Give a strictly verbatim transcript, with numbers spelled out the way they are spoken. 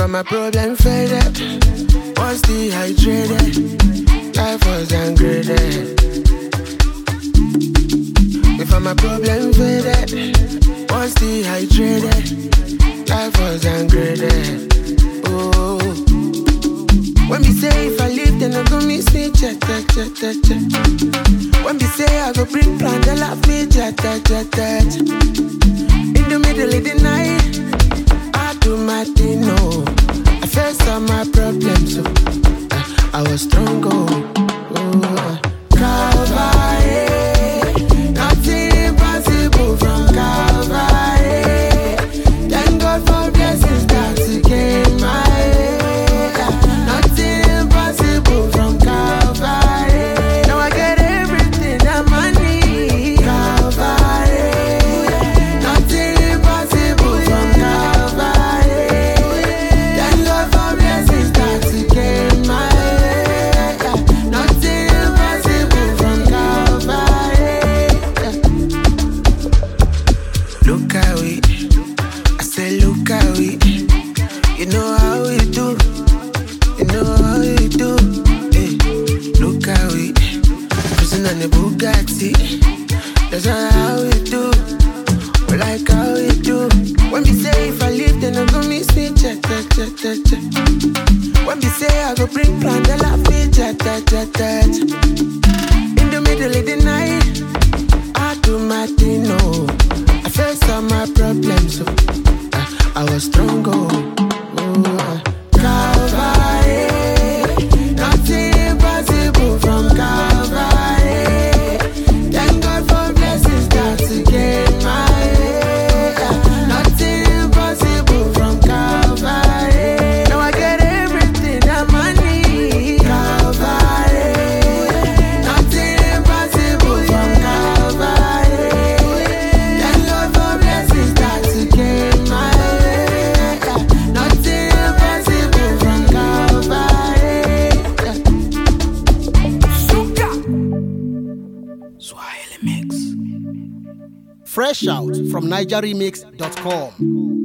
I'm a problem faded, was dehydrated, life was ungraded. If I'm a problem faded, was dehydrated, life was ungraded. Oh, when we say if I leave, then I go miss me, check, check, check, check, check. When we say I go bring plan, they love me, check, check, check, check. In the middle of the night, I do my thing, no. I faced all my problems, so I, I was strong, oh, oh. Calvary, nothing impossible from Calvary. Thank God for blessings that He gave my way. Nothing impossible from Calvary. Now I get everything that I need. Calvary, nothing impossible from Calvary. Thank God for blessings that He gave my way. Nothing impossible from Calvary. Look how we, I say look how we. You know how we do, you know how we do. Hey, look how we, cruising on the Bugatti. That's not how we do, we like how we do. When we say if I leave, then I go miss me, check, check, check, check, check. When we say I go bring plan, they laugh me, check, check, check, check. In the middle of the night, I do my thing, no. I faced all my problems, so I, I was strong, oh, oh. Calvary, nothing impossible from Calvary. Thank God for blessings that He gave my way. Nothing impossible from Calvary. Now I get everything that I need. Calvary, nothing impossible from Calvary. Thank God for blessings that He gave my way. Nothing impossible from Calvary. Suka Swahili Mix. Fresh out from niger remix dot com.